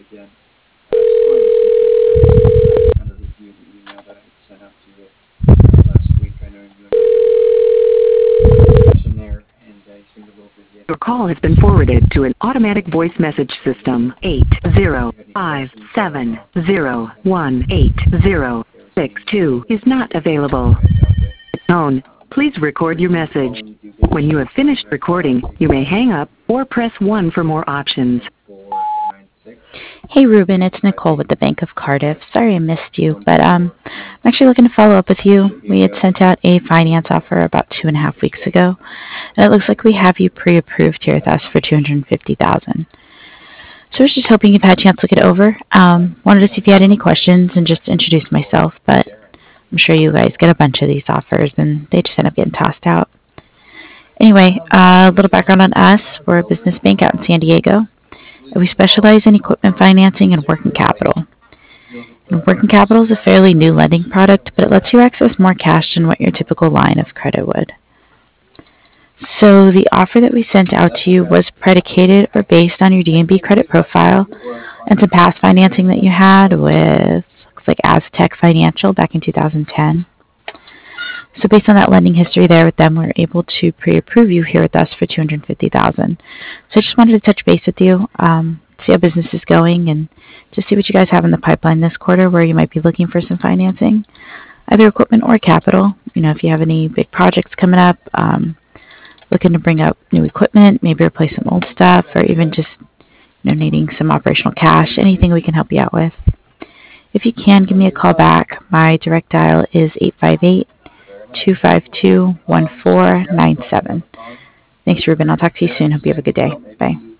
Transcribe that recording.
Your call has been forwarded to an automatic voice message system. 805701806 is not available. At tone, please record your message. When you have finished recording, you may hang up or press 1 for more options. Hey Ruben, it's Nicole with the Bank of Cardiff. Sorry I missed you, but I'm actually looking to follow up with you. We had sent out a finance offer about 2.5 weeks ago, and it looks like we have you pre-approved here with us for $250,000. So I was just hoping you've had a chance to look it over. Wanted to see if you had any questions and just introduce myself, but I'm sure you guys get a bunch of these offers and they just end up getting tossed out. Anyway, a little background on us. We're a business bank out in San Diego. We specialize in equipment financing and working capital. And working capital is a fairly new lending product, but it lets you access more cash than what your typical line of credit would. So the offer that we sent out to you was predicated or based on your D&B credit profile and some past financing that you had with, looks like Aztec Financial back in 2010. So based on that lending history there with them, we were able to pre-approve you here with us for $250,000. So I just wanted to touch base with you, see how business is going, and just see what you guys have in the pipeline this quarter where you might be looking for some financing, either equipment or capital. You know, if you have any big projects coming up, looking to bring up new equipment, maybe replace some old stuff, or even just needing some operational cash, anything we can help you out with. If you can, give me a call back. My direct dial is 858-252-1497. Thanks, Ruben. I'll talk to you soon. Hope you have a good day. Bye.